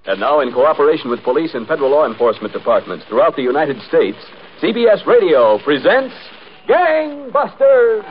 And now, in cooperation with police and federal law enforcement departments throughout the United States, CBS Radio presents Gang Busters!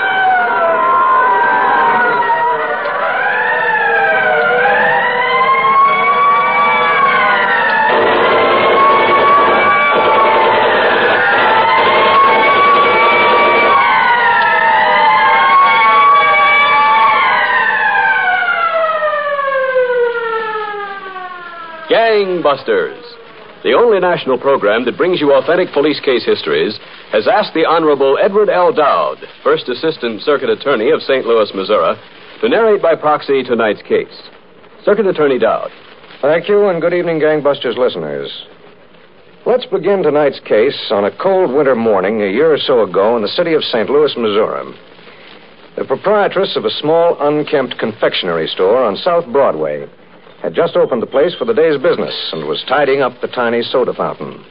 Gang Busters, the only national program that brings you authentic police case histories, has asked the Honorable Edward L. Dowd, First Assistant Circuit Attorney of St. Louis, Missouri, to narrate by proxy tonight's case. Circuit Attorney Dowd. Thank you, and good evening, Gang Busters listeners. Let's begin tonight's case on a cold winter morning a year or so ago in the city of St. Louis, Missouri. The proprietress of a small, unkempt confectionery store on South Broadway had just opened the place for the day's business and was tidying up the tiny soda fountain.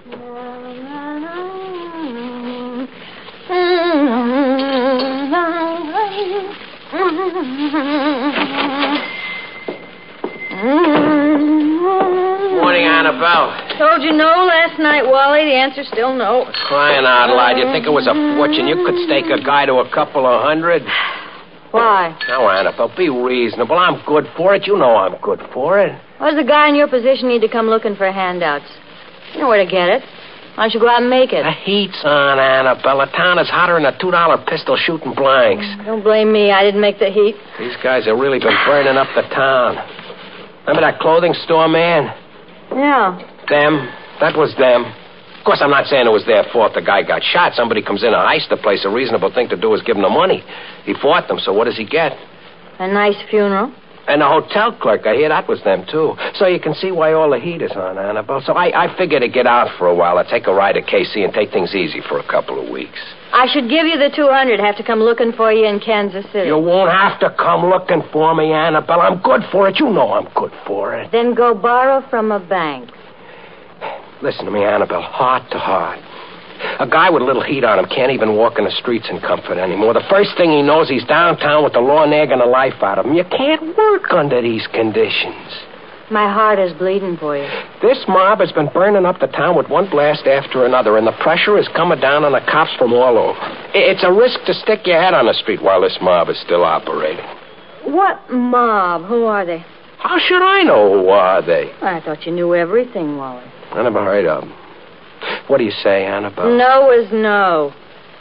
Morning, Annabelle. Told you no last night, Wally. The answer's still no. Crying out loud. You think it was a fortune? You could stake a guy to a couple of $100. Why? Now, Annabelle, be reasonable. I'm good for it. You know I'm good for it. Why does a guy in your position need to come looking for handouts? You know where to get it. Why don't you go out and make it? The heat's on, Annabelle. The town is hotter than a $2 pistol shooting blanks. Don't blame me. I didn't make the heat. These guys have really been burning up the town. Remember that clothing store man? Yeah. Them. That was them. Of course, I'm not saying it was their fault the guy got shot. Somebody comes in and heist the place. A reasonable thing to do is give him the money. He fought them, so what does he get? A nice funeral. And the hotel clerk, I hear that was them, too. So you can see why all the heat is on, Annabelle. So I figured to get out for a while. I'd take a ride to KC and take things easy for a couple of weeks. I should give you the $200. Have to come looking for you in Kansas City. You won't have to come looking for me, Annabelle. I'm good for it. You know I'm good for it. Then go borrow from a bank. Listen to me, Annabelle, heart to heart. A guy with a little heat on him can't even walk in the streets in comfort anymore. The first thing he knows, he's downtown with the law nagging the life out of him. You can't work under these conditions. My heart is bleeding for you. This mob has been burning up the town with one blast after another, and the pressure is coming down on the cops from all over. It's a risk to stick your head on the street while this mob is still operating. What mob? Who are they? How should I know who are they? I thought you knew everything, Wally. I never heard of them. What do you say, Annabelle? No is no.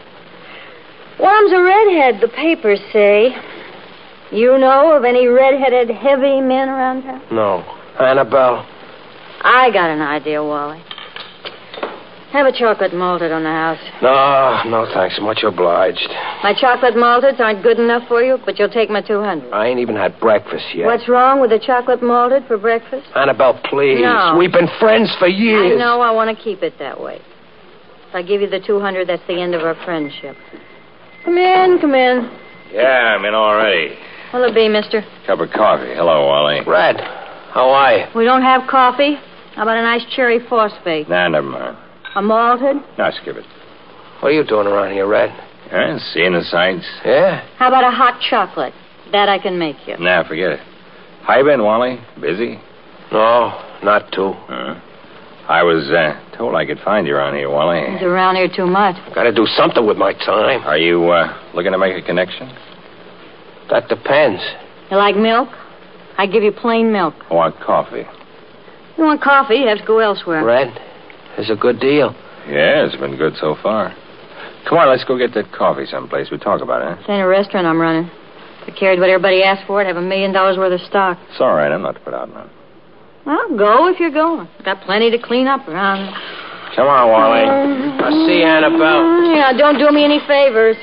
Worm's a redhead, the papers say. You know of any redheaded heavy men around town? No. Annabelle? I got an idea, Wally. Have a chocolate malted on the house. No, thanks. Much obliged. My chocolate malteds aren't good enough for you, but you'll take my $200. I ain't even had breakfast yet. What's wrong with a chocolate malted for breakfast? Annabelle, please. No. We've been friends for years. I know. I want to keep it that way. If I give you the $200, that's the end of our friendship. Come in. Yeah, I'm in already. What'll it be, mister? Cup of coffee. Hello, Wally. Red, how are you? We don't have coffee. How about a nice cherry phosphate? Nah, never mind. A malted? Now, skip it. What are you doing around here, Red? Yeah, seeing the sights. Yeah? How about a hot chocolate? That I can make you. Nah, forget it. How you been, Wally? Busy? No, not too. I was told I could find you around here, Wally. He's around here too much. Got to do something with my time. Are you looking to make a connection? That depends. You like milk? I give you plain milk. I want coffee. You want coffee? You have to go elsewhere. Red, it's a good deal. Yeah, it's been good so far. Come on, let's go get that coffee someplace. We talk about it, huh? This ain't a restaurant I'm running. If I carried what everybody asked for, I'd have $1 million worth of stock. It's all right. I'm not to put out none. Well, go if you're going. Got plenty to clean up around. Come on, Wally. I'll see you, Annabelle. Yeah, don't do me any favors.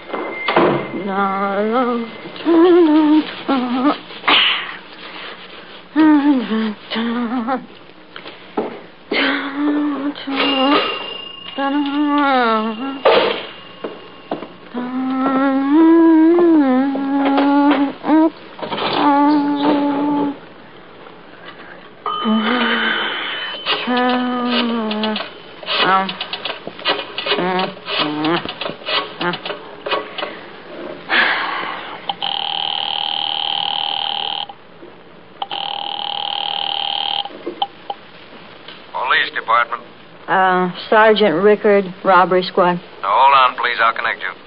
No. department? Sergeant Rickard, robbery squad. Now, hold on, please. I'll connect you.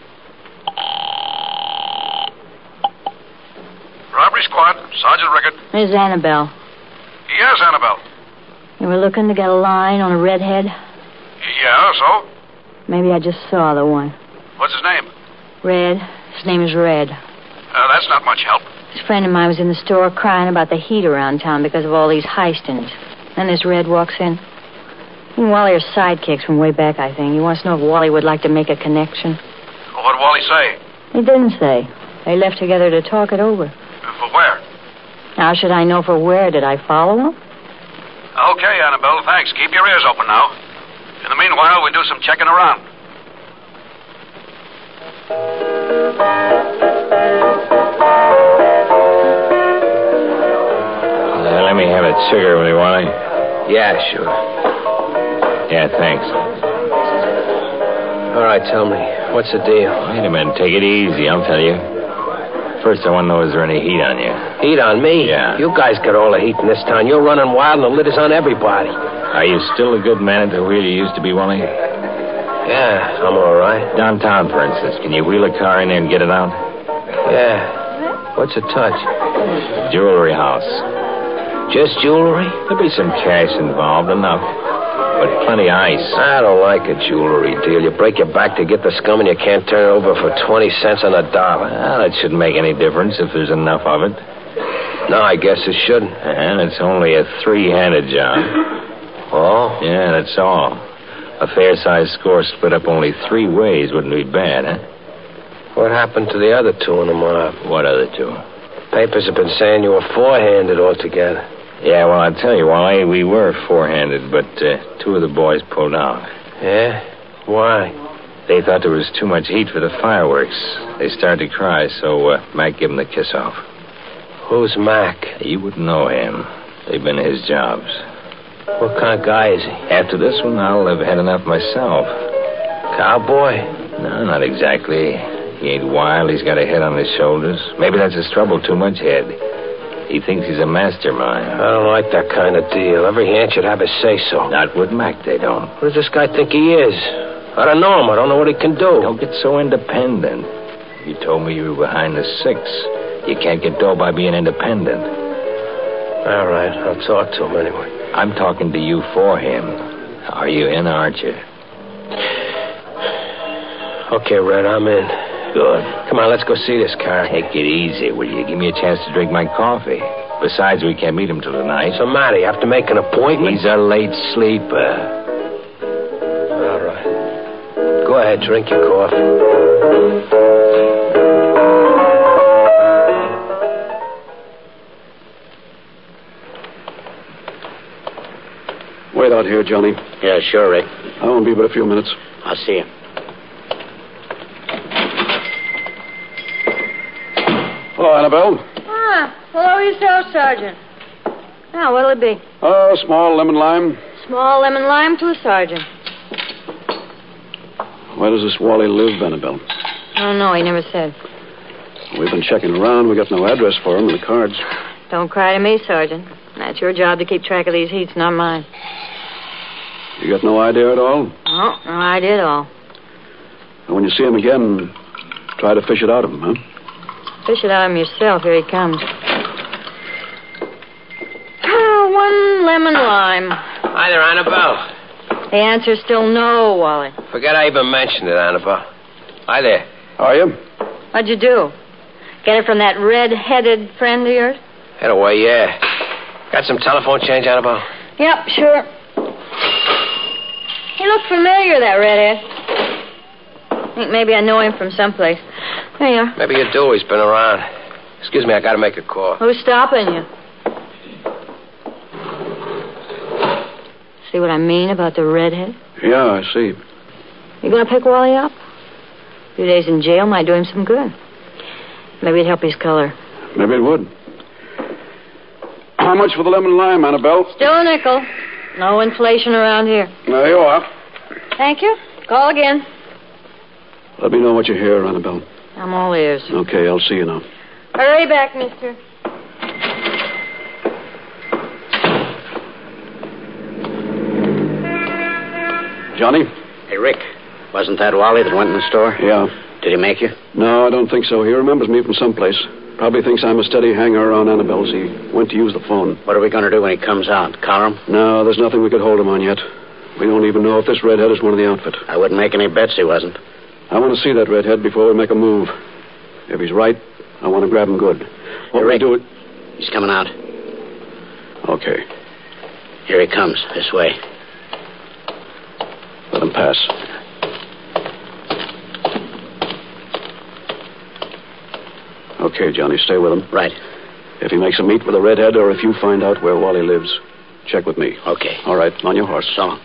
Robbery squad, Sergeant Rickard. There's Annabelle. Yes, Annabelle. You were looking to get a line on a redhead? Yeah, so? Maybe I just saw the one. What's his name? Red. His name is Red. That's not much help. This friend of mine was in the store crying about the heat around town because of all these heistings. Then this Red walks in. He and Wally are sidekicks from way back, I think. He wants to know if Wally would like to make a connection. What'd Wally say? He didn't say. They left together to talk it over. For where? How should I know for where? Did I follow him? Okay, Annabelle, thanks. Keep your ears open now. In the meanwhile, we do some checking around. Let me have a cigarette with you, Wally. Yeah, sure. Yeah, thanks. All right, tell me. What's the deal? Wait a minute. Take it easy. I'll tell you. First, I want to know, is there any heat on you? Heat on me? Yeah. You guys got all the heat in this town. You're running wild and the lid is on everybody. Are you still a good man at the wheel you used to be, Wally? Yeah, I'm all right. Downtown, for instance. Can you wheel a car in there and get it out? Yeah. What's a touch? Jewelry house. Just jewelry? There'll be some cash involved, enough. But plenty of ice. I don't like a jewelry deal. You break your back to get the scum and you can't turn it over for 20 cents on a dollar. Well, it shouldn't make any difference if there's enough of it. No, I guess it shouldn't. And it's only a three-handed job. Oh? Yeah, that's all. A fair-sized score split up only 3 ways wouldn't be bad, huh? What happened to the other two in the mob? What other two? Papers have been saying you were four-handed altogether. Yeah, well, I'll tell you, Wally, we were four-handed, but 2 of the boys pulled out. Yeah? Why? They thought there was too much heat for the fireworks. They started to cry, so Mac gave them the kiss-off. Who's Mac? You wouldn't know him. They've been his jobs. What kind of guy is he? After this one, I'll have had enough myself. Cowboy? No, not exactly. He ain't wild. He's got a head on his shoulders. Maybe that's his trouble, too much head. He thinks he's a mastermind. I don't like that kind of deal. Every hand should have his say-so. Not with Mac, they don't. What does this guy think he is? I don't know him. I don't know what he can do. Don't get so independent. You told me you were behind the 6. You can't get dough by being independent. All right. I'll talk to him anyway. I'm talking to you for him. Are you in, aren't you? Okay, Red, I'm in. Good. Come on, let's go see this car. Take it easy, will you? Give me a chance to drink my coffee. Besides, we can't meet him till tonight. What's the matter? You have to make an appointment? He's a late sleeper. All right. Go ahead, drink your coffee. Wait out here, Johnny. Yeah, sure, Rick. I won't be but a few minutes. I'll see you. Hello, Annabelle. Hello yourself, Sergeant. Now, what'll it be? Small lemon lime. Small lemon lime to a sergeant. Where does this Wally live, Annabelle? I don't know. He never said. We've been checking around. We got no address for him in the cards. Don't cry to me, Sergeant. That's your job to keep track of these heats, not mine. You got no idea at all? Oh, no idea at all. And when you see him again, try to fish it out of him, huh? Fish it out of him yourself. Here he comes. One lemon lime. Hi there, Annabelle. The answer's still no, Wally. Forget I even mentioned it, Annabelle. Hi there. How are you? What'd you do? Get it from that red-headed friend of yours? Head away, yeah. Got some telephone change, Annabelle? Yep, sure. He looked familiar, that redhead. I think maybe I know him from someplace. There you are. Maybe you do. He's been around. Excuse me, I gotta make a call. Who's stopping you? See what I mean about the redhead? Yeah, I see. You gonna pick Wally up? A few days in jail might do him some good. Maybe it'd help his color. Maybe it would. How much for the lemon lime, Annabelle? Still a nickel. No inflation around here. There you are. Thank you. Call again. Let me know what you hear, Annabelle. I'm all ears. Okay, I'll see you now. Hurry back, mister. Johnny? Hey, Rick, wasn't that Wally that went in the store? Yeah. Did he make you? No, I don't think so. He remembers me from someplace. Probably thinks I'm a steady hanger around Annabelle's. He went to use the phone. What are we going to do when he comes out? Collar him? No, there's nothing we could hold him on yet. We don't even know if this redhead is one of the outfit. I wouldn't make any bets he wasn't. I want to see that redhead before we make a move. If he's right, I want to grab him good. What we Rick, do it? He's coming out. Okay. Here he comes, this way. Let him pass. Okay, Johnny, stay with him. Right. If he makes a meet with a redhead or if you find out where Wally lives, check with me. Okay. All right, on your horse. So long.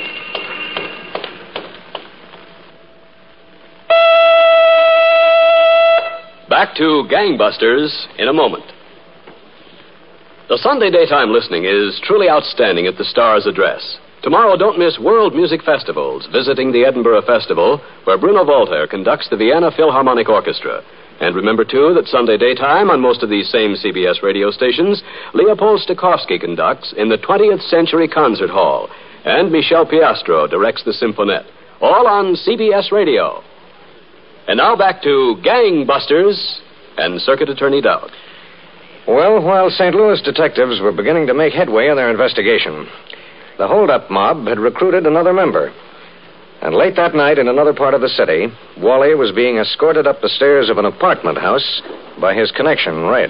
Back to Gangbusters in a moment. The Sunday daytime listening is truly outstanding at the Star's address. Tomorrow, don't miss World Music Festivals, visiting the Edinburgh Festival, where Bruno Voltaire conducts the Vienna Philharmonic Orchestra. And remember, too, that Sunday daytime on most of these same CBS radio stations, Leopold Stokowski conducts in the 20th Century Concert Hall, and Michel Piastro directs the Symphonette, all on CBS Radio. And now back to Gangbusters and Circuit Attorney Dowd. Well, while St. Louis detectives were beginning to make headway in their investigation, the hold-up mob had recruited another member. And late that night in another part of the city, Wally was being escorted up the stairs of an apartment house by his connection, Red.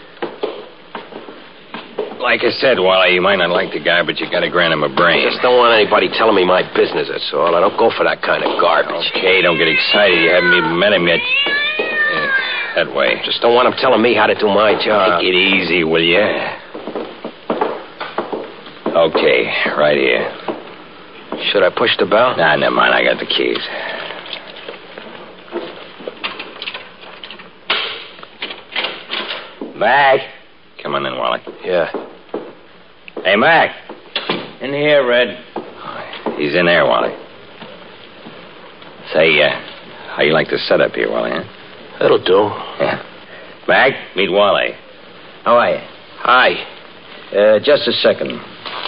Like I said, Wally, you might not like the guy, but you gotta grant him a brain. Just don't want anybody telling me my business, that's all. I don't go for that kind of garbage. Okay, don't get excited. You haven't even met him yet. That way. Just don't want him telling me how to do my job. Take it easy, will you? Okay, right here. Should I push the bell? Nah, never mind. I got the keys. Mac. Come on in, Wally. Yeah. Hey, Mac. In here, Red. He's in there, Wally. Say, how you like the setup here, Wally, huh? That'll do. Yeah. Mac, meet Wally. How are you? Hi. Just a second.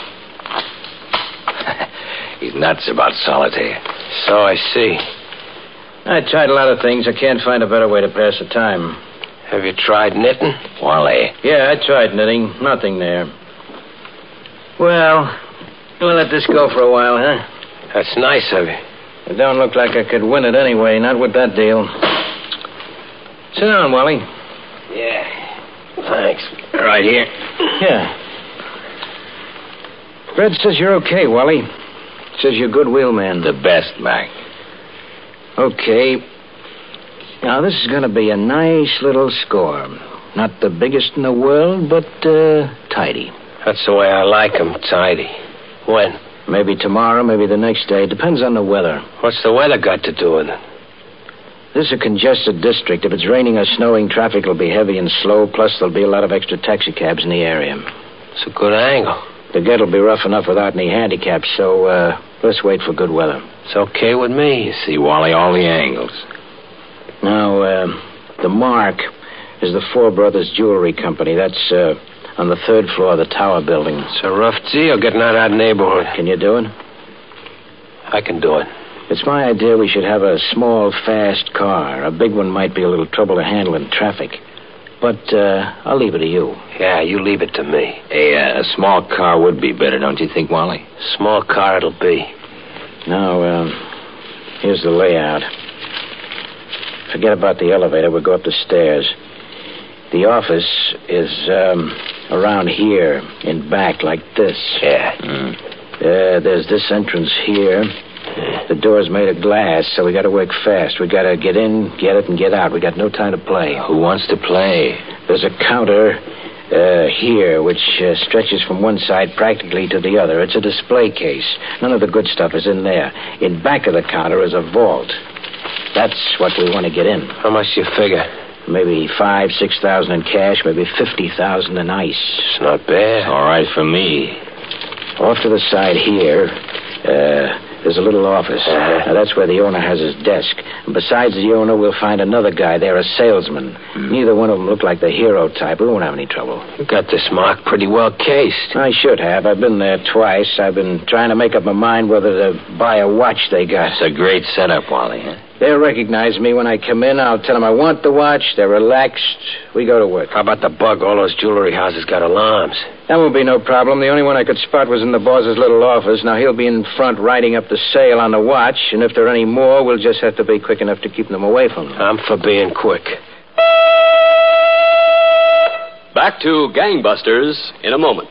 He's nuts about solitaire. So I see. I tried a lot of things. I can't find a better way to pass the time. Have you tried knitting? Wally. Yeah, I tried knitting. Nothing there. Well, we'll let this go for a while, huh? That's nice of you. It don't look like I could win it anyway, not with that deal. Sit down, Wally. Yeah. Thanks. Right here. Yeah. Fred says you're okay, Wally. Says you're a good wheelman. The best, Mac. Okay. Now, this is going to be a nice little score. Not the biggest in the world, but tidy. That's the way I like 'em, tidy. When? Maybe tomorrow, maybe the next day. Depends on the weather. What's the weather got to do with it? This is a congested district. If it's raining or snowing, traffic will be heavy and slow, plus there'll be a lot of extra taxicabs in the area. It's a good angle. The gate will be rough enough without any handicaps, so let's wait for good weather. It's okay with me. You see, Wally, all the angles. Now, the Mark is the Four Brothers Jewelry Company. That's on the 3rd floor of the Tower Building. It's a rough deal getting out of that neighborhood. Can you do it? I can do it. It's my idea we should have a small, fast car. A big one might be a little trouble to handle in traffic. But I'll leave it to you. Yeah, you leave it to me. A small car would be better, don't you think, Wally? Small car it'll be. Now, here's the layout. Forget about the elevator. We'll go up the stairs. The office is around here, in back, like this. Yeah. There's this entrance here. The door's made of glass, so we got to work fast. We got to get in, get it, and get out. We got no time to play. Who wants to play? There's a counter here, which stretches from one side practically to the other. It's a display case. None of the good stuff is in there. In back of the counter is a vault. That's what we want to get in. How much do you figure? Maybe $5,000-6,000 in cash, maybe $50,000 in ice. It's not bad. All right for me. Off to the side here, There's a little office. Now, that's where the owner has his desk. And besides the owner, we'll find another guy there, a salesman. Neither one of them look like the hero type. We won't have any trouble. You got this mark pretty well cased. I should have. I've been there twice. I've been trying to make up my mind whether to buy a watch they got. It's a great setup, Wally, huh? They'll recognize me when I come in. I'll tell them I want the watch. They're relaxed. We go to work. How about the bug? All those jewelry houses got alarms. That won't be no problem. The only one I could spot was in the boss's little office. Now, he'll be in front writing up the sale on the watch, and if there are any more, we'll just have to be quick enough to keep them away from them. I'm for being quick. Back to Gangbusters in a moment.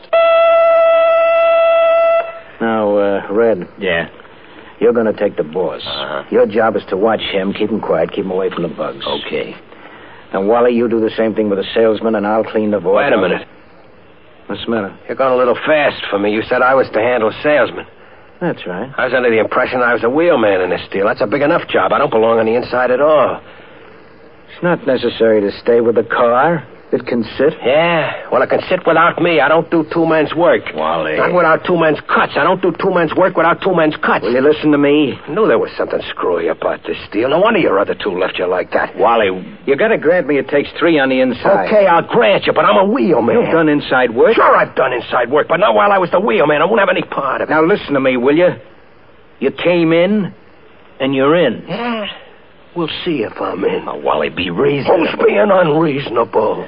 Now, Red. Yeah? You're going to take the boss. Your job is to watch him, keep him quiet, keep him away from the bugs. Okay. And Wally, you do the same thing with the salesman, and I'll clean the vault. Wait a minute. What's the matter? You're going a little fast for me. You said I was to handle salesman. That's right. I was under the impression I was a wheelman in this deal. That's a big enough job. I don't belong on the inside at all. It's not necessary to stay with the car. It can sit. Yeah, well, it can sit without me. I don't do two men's work. Wally. Not without two men's cuts. I don't do two men's work without two men's cuts. Will you listen to me? I knew there was something screwy about this deal. No wonder your other two left you like that. Wally. You got to grant me it takes 3 on the inside. Okay, I'll grant you, but I'm a wheelman. You've done inside work? Sure, I've done inside work, but not while I was the wheelman. I won't have any part of it. Now, listen to me, will you? You came in, and you're in. Yeah, we'll see if I'm in. Now, Wally, be reasonable. Who's being unreasonable?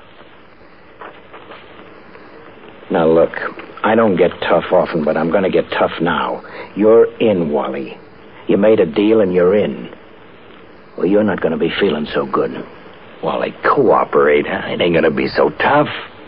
Now, look, I don't get tough often, but I'm going to get tough now. You're in, Wally. You made a deal, and you're in. Well, you're not going to be feeling so good. Wally, cooperate, huh? It ain't going to be so tough.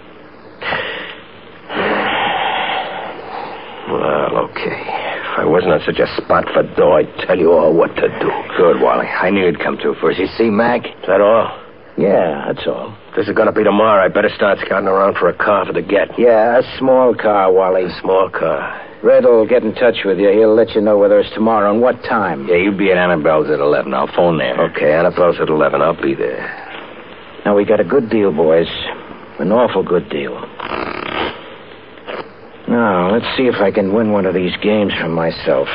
Well, okay. If I wasn't on such a spot for dough, I'd tell you all what to do. Good, Wally. I knew you'd come through first. You see, Mac? Is that all? Yeah, that's all. This is going to be tomorrow. I better start scouting around for a car for the get. Yeah, a small car, Wally. A small car. Red will get in touch with you. He'll let you know whether it's tomorrow and what time. Yeah, you be at Annabelle's at 11. I'll phone there. Okay, Annabelle's at 11. I'll be there. Now, we got a good deal, boys. An awful good deal. Now, let's see if I can win one of these games for myself.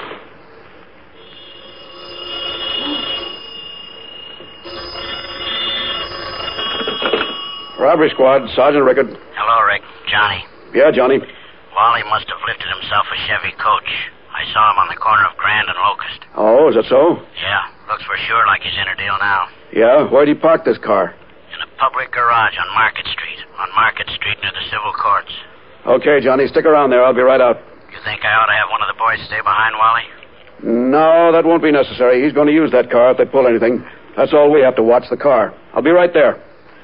Robbery squad, Sergeant Rickard. Hello, Rick. Johnny. Yeah, Johnny. Wally must have lifted himself a Chevy coach. I saw him on the corner of Grand and Locust. Oh, is that so? Yeah, looks for sure like he's in a deal now. Yeah, where'd he park this car? In a public garage on Market Street. On Market Street near the civil courts. Okay, Johnny, stick around there. I'll be right out. You think I ought to have one of the boys stay behind, Wally? No, that won't be necessary. He's going to use that car if they pull anything. That's all we have to watch, the car. I'll be right there.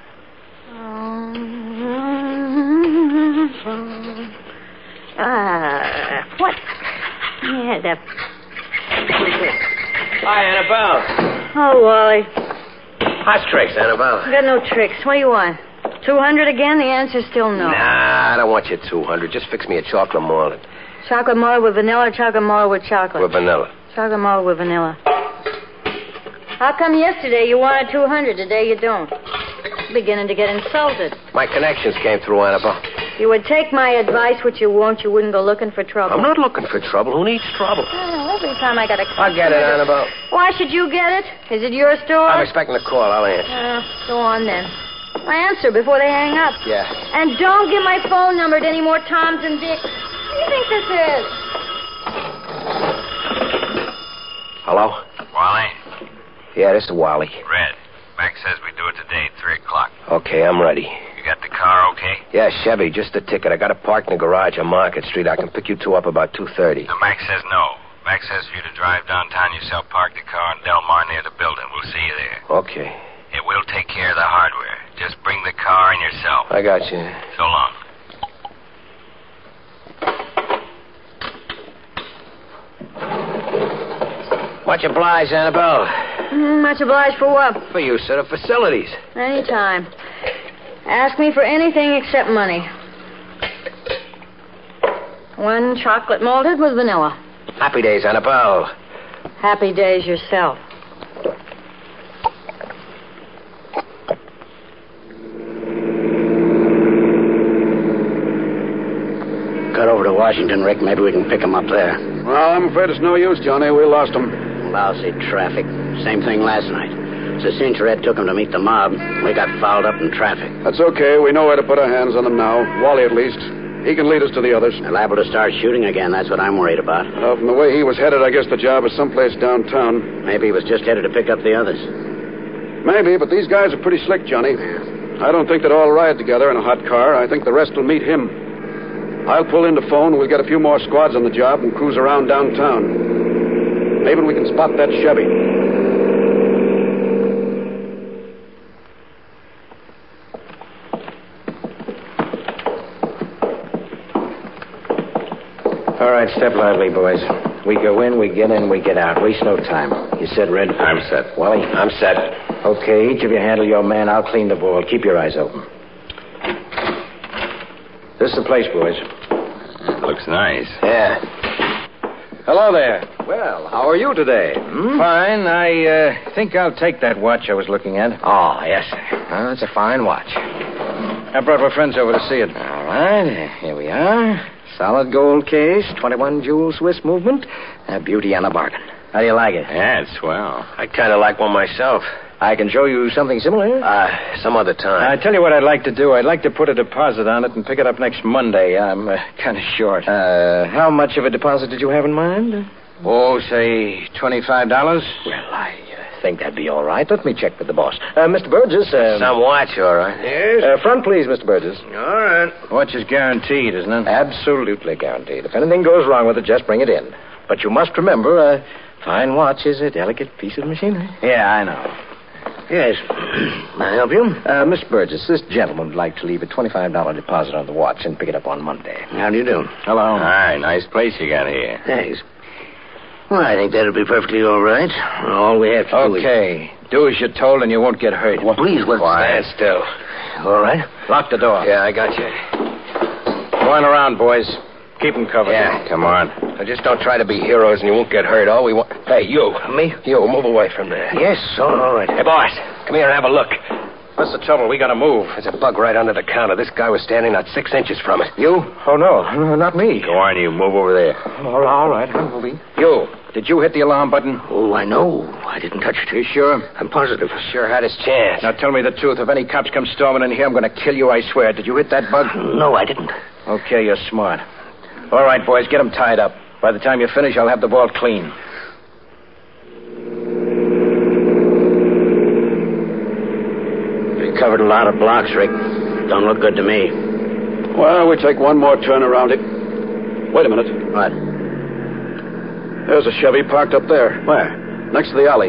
What? Yeah, that... Hi, Annabelle. Oh, Wally. Hot tricks, Annabelle. I got no tricks. What do you want? 200 again? The answer's still no. Nah, I don't want you 200. Just fix me a chocolate malted. Chocolate malted with vanilla or chocolate malted with chocolate? With vanilla. Chocolate malted with vanilla. How come yesterday you wanted 200, today you don't? Beginning to get insulted. My connections came through, Annabelle. You would take my advice, which you won't. You wouldn't go looking for trouble. I'm not looking for trouble. Who needs trouble? Oh, every time I got a... I'll get it, Annabelle. Why should you get it? Is it your store? I'm expecting a call. I'll answer. Go on, then. Answer before they hang up. Yeah. And don't give my phone number to any more Toms and Dicks. What do you think this is? Hello? Wally? Yeah, this is Wally. Red. Mac says we do it today at 3 o'clock. Okay, I'm ready. You got the car okay? Yeah, Chevy, just a ticket. I got it parked in the garage on Market Street. I can pick you two up about 2:30. Now, Mac says no. Mac says for you to drive downtown yourself, park the car in Del Mar near the building. We'll see you there. Okay. It will take care of the hardware. Just bring the car and yourself. I got you. So long. Much obliged, Annabelle. Much obliged for what? For use of the facilities. Anytime. Ask me for anything except money. 1 chocolate malted with vanilla. Happy days, Annabelle. Happy days yourself. Got over to Washington, Rick. Maybe we can pick him up there. Well, I'm afraid it's no use, Johnny. We lost him. Lousy traffic. Same thing last night. Cinch Red took him to meet the mob. We got fouled up in traffic. That's okay. We know where to put our hands on them now. Wally, at least. He can lead us to the others. They're liable to start shooting again. That's what I'm worried about. From the way he was headed, I guess the job is someplace downtown. Maybe he was just headed to pick up the others. Maybe, but these guys are pretty slick, Johnny. I don't think they'd all ride together in a hot car. I think the rest will meet him. I'll pull in the phone. We'll get a few more squads on the job and cruise around downtown. Maybe we can spot that Chevy. All right, step lively, boys. We go in, we get in, we get out. Waste no time. You said, Red? I'm set. Wally? I'm set. Okay, each of you handle your man. I'll clean the vault. Keep your eyes open. This is the place, boys. Looks nice. Yeah. Hello there. Well, how are you today? Fine. I think I'll take that watch I was looking at. Oh, yes, sir. Oh, it's a fine watch. I brought my friends over to see it. All right. Here we are. Solid gold case, 21 jewel Swiss movement. A beauty and a bargain. How do you like it? Yeah, it's swell. I kind of like one myself. I can show you something similar. Some other time. I tell you what I'd like to do. I'd like to put a deposit on it and pick it up next Monday. I'm kind of short. How much of a deposit did you have in mind? Oh, say $25? Well, I think that'd be all right. Let me check with the boss. Mr. Burgess. Some watch, all right. Yes? Front, please, Mr. Burgess. All right. Watch is guaranteed, isn't it? Absolutely guaranteed. If anything goes wrong with it, just bring it in. But you must remember, a fine watch is a delicate piece of machinery. Yeah, I know. Yes. May I help you? Mr. Burgess, this gentleman would like to leave a $25 deposit on the watch and pick it up on Monday. How do you do? Hello. Hi, nice place you got here. Thanks. Well, I think that'll be perfectly all right. All we have to do is... Okay. Do as you're told and you won't get hurt. Well, please, Quiet, still. All right. Lock the door. Yeah, I got you. Going around, boys. Keep them covered. Yeah, come on. Now, just don't try to be heroes and you won't get hurt. All we want... Hey, you. Me? You, move away from there. Yes, all right. Hey, boss, come here and have a look. What's the trouble? We gotta move. There's a bug right under the counter. This guy was standing not 6 inches from it. You? Oh, no, not me. Go on, you move over there. All right, I'm moving. You, did you hit the alarm button? Oh, I know. I didn't touch it. You sure? I'm positive. Sure had his chance. Now tell me the truth. If any cops come storming in here, I'm gonna kill you, I swear. Did you hit that bug? No, I didn't. Okay, you're smart. All right, boys, get them tied up. By the time you finish, I'll have the vault clean. We covered a lot of blocks, Rick. Don't look good to me. Well, we take one more turn around it. Wait a minute. What? There's a Chevy parked up there. Where? Next to the alley.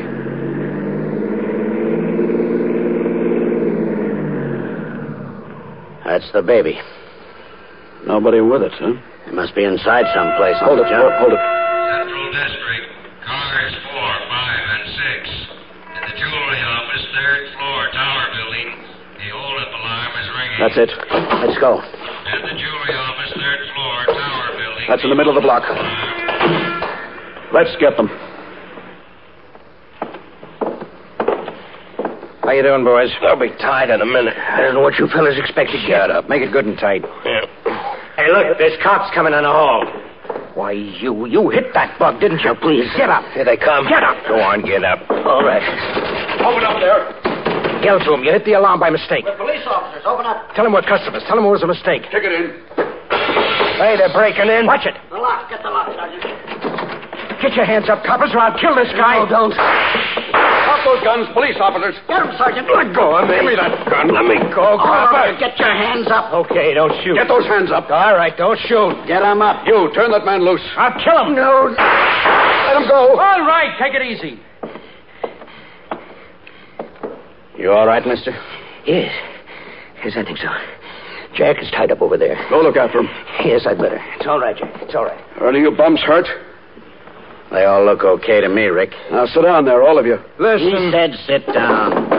That's the baby. Nobody with it, huh? It must be inside someplace. Hold it, hold it. Central District, cars 4, 5, and 6. In the jewelry office, 3rd floor, tower building. The hold-up alarm is ringing. That's it. Let's go. At the jewelry office, 3rd floor, tower building. That's in the middle of the block. Let's get them. How you doing, boys? They'll be tied in a minute. I don't know what you fellas expect to get. Shut up. Make it good and tight. Yeah. Hey, look, there's cops coming in the hall. Why, you hit that bug, didn't you? Please, get up. Here they come. Get up. Go on, get up. All right. Open up there. Yell to him. You hit the alarm by mistake. The police officers, open up. Tell him we're customers. Tell him it was a mistake. Take it in. Hey, they're breaking in. Watch it. The lock. Get the lock, Sergeant. Get your hands up, coppers, or I'll kill this guy. No, don't. Drop those guns, police officers. Get him, Sergeant. Let go of me. Give me that gun. Let me go, All copper. right, get your hands up. Okay, don't shoot. Get those hands up. All right, don't shoot. Get him up. You, turn that man loose. I'll kill him. No. Let him go. All right, take it easy. You all right, mister? Yes. Yes, I think so. Jack is tied up over there. Go look after him. Yes, I'd better. It's all right, Jack. It's all right. Are any of you bums hurt? They all look okay to me, Rick. Now sit down there, all of you. He said sit down.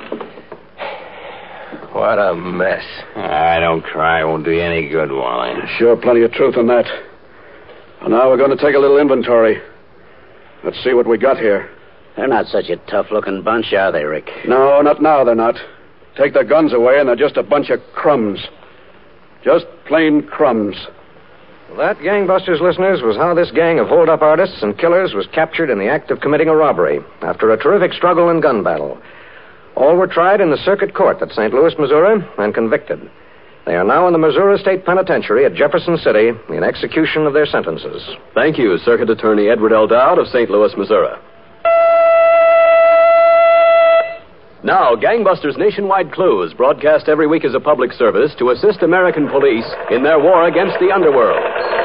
What a mess. Don't cry. It won't do you any good, Wally. Sure, plenty of truth in that. Well, now we're going to take a little inventory. Let's see what we got here. They're not such a tough-looking bunch, are they, Rick? No, not now, they're not. Take their guns away, and they're just a bunch of crumbs. Just plain crumbs. That, Gangbusters listeners, was how this gang of hold-up artists and killers was captured in the act of committing a robbery after a terrific struggle and gun battle. All were tried in the circuit court at St. Louis, Missouri, and convicted. They are now in the Missouri State Penitentiary at Jefferson City in execution of their sentences. Thank you, Circuit Attorney Edward L. Dowd of St. Louis, Missouri. Now, Gangbusters Nationwide Clues, broadcast every week as a public service to assist American police in their war against the underworld.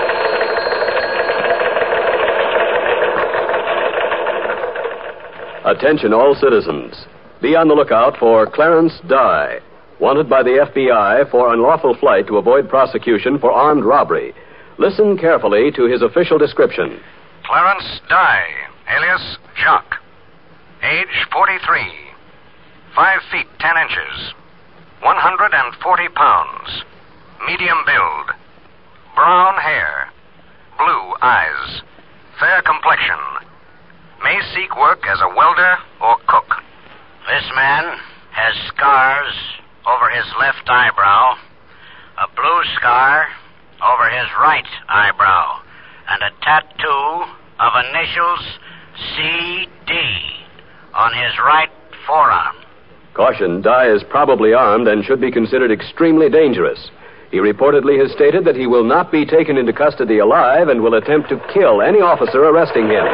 Attention all citizens. Be on the lookout for Clarence Dye, wanted by the FBI for unlawful flight to avoid prosecution for armed robbery. Listen carefully to his official description. Clarence Dye, alias Jock. Age 43. 5 feet 10 inches. 140 pounds. Medium build. Brown hair. Blue eyes. Fair complexion. May seek work as a welder or cook. This man has scars over his left eyebrow, a blue scar over his right eyebrow, and a tattoo of initials CD on his right forearm. Caution, Dye is probably armed and should be considered extremely dangerous. He reportedly has stated that he will not be taken into custody alive and will attempt to kill any officer arresting him.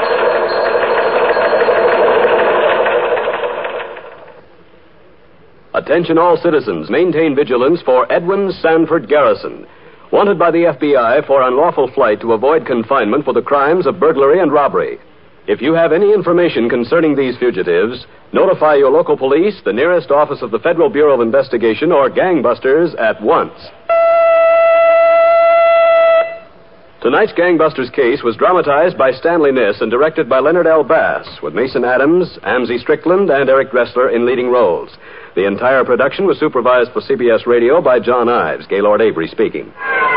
Attention all citizens. Maintain vigilance for Edwin Sanford Garrison, wanted by the FBI for unlawful flight to avoid confinement for the crimes of burglary and robbery. If you have any information concerning these fugitives, notify your local police, the nearest office of the Federal Bureau of Investigation, or Gangbusters at once. Tonight's Gangbusters case was dramatized by Stanley Niss and directed by Leonard L. Bass, with Mason Adams, Amzie Strickland, and Eric Dressler in leading roles. The entire production was supervised for CBS Radio by John Ives. Gaylord Avery speaking.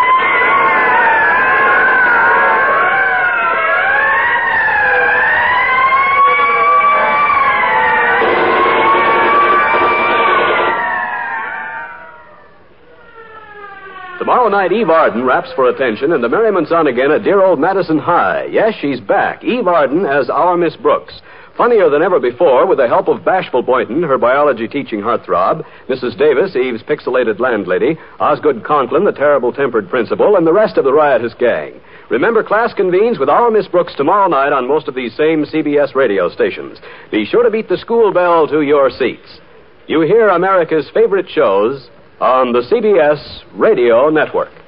Tomorrow night, Eve Arden raps for attention, and the merriment's on again at dear old Madison High. Yes, she's back. Eve Arden as our Miss Brooks. Funnier than ever before, with the help of Bashful Boynton, her biology teaching heartthrob, Mrs. Davis, Eve's pixelated landlady, Osgood Conklin, the terrible-tempered principal, and the rest of the riotous gang. Remember, class convenes with our Miss Brooks tomorrow night on most of these same CBS radio stations. Be sure to beat the school bell to your seats. You hear America's favorite shows on the CBS Radio Network.